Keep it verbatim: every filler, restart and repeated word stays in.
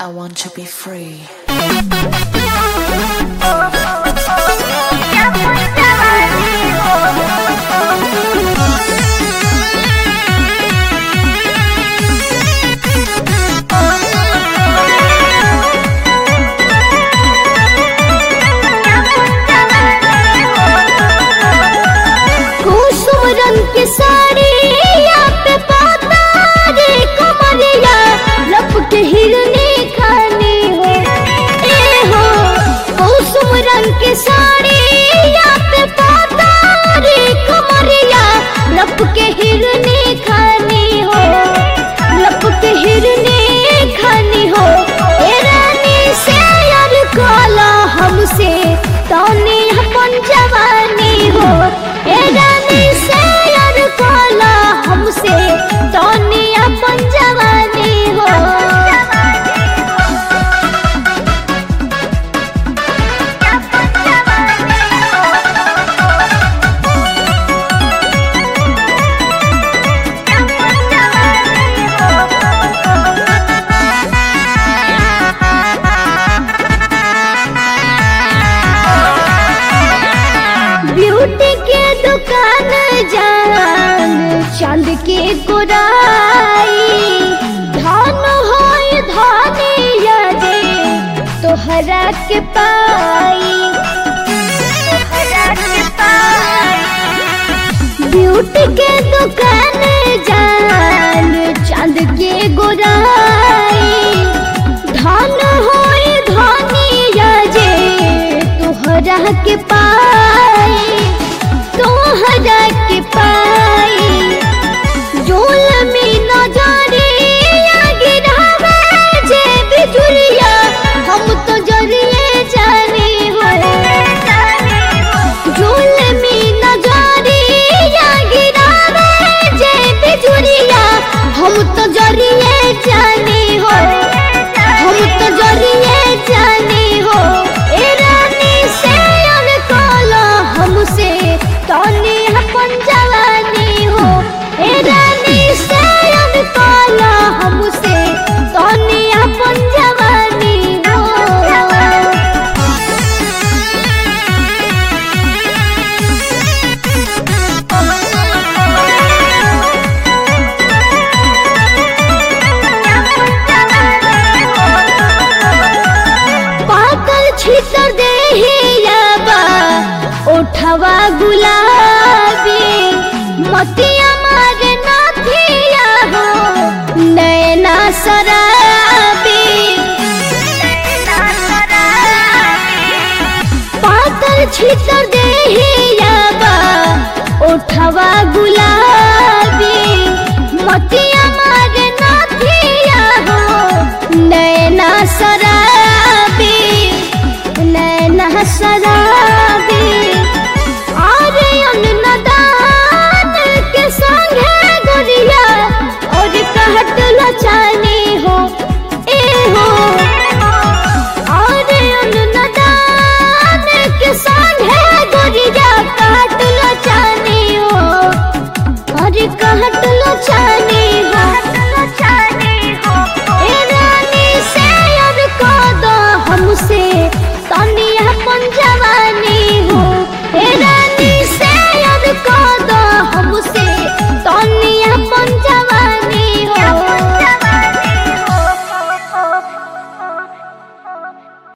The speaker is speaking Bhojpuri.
I want to be free. कुसुम रंग की साड़ी पे पाता रे कमरिया लपट हिरनी खानी हो ए हो। कुसुम रंग की साड़ी पे पाता रे कमरिया लपट हिरनी खानी हो, लपट हिरनी खानी हो। ए रानी से यार काला हमसे तौने अपन जवानी हो। ए रानी से यार काला हमसे तौने अपन जवानी हो। ब्यूटी के दुकान जान चांद के गोराई धन होय धनिया जे तोहरा के पाई, तोहरा के पाई। ब्यूटी के दुकान जान चांद के गोराई धन होय धनिया जे तोहरा के पाई, तोहरा के पाई। झोल में नजरे गिरावे जे बिजुरिया हम तो जरिए जाने हो। झोल में नजरे गिरावे जे बिजुरिया हम तो जरिए जाने हो, हम तो जरिए जाने हो। ए रानी से यार काला हमसे तौने अपन जवानी हो। ए रानी से यार काला हमसे तौने अपन जवानी हो। पाकल छितर देहियाबा ओठवा गुलाबी मतिया मारे नाथिया हो नैना शराबी। पाकल छितर देहियाबा ओठवा गुलाबी मतिया मारे नाथिया हो नैना शराबी, नैना शराबी।